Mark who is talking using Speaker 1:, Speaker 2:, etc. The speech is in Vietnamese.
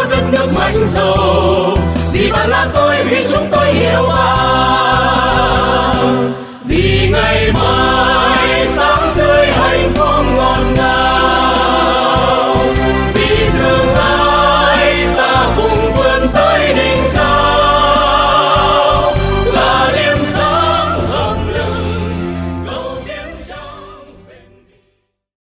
Speaker 1: đất nước mạnh giàu. Vì bạn là tôi, vì chúng tôi hiểu bạn, vì ngày mai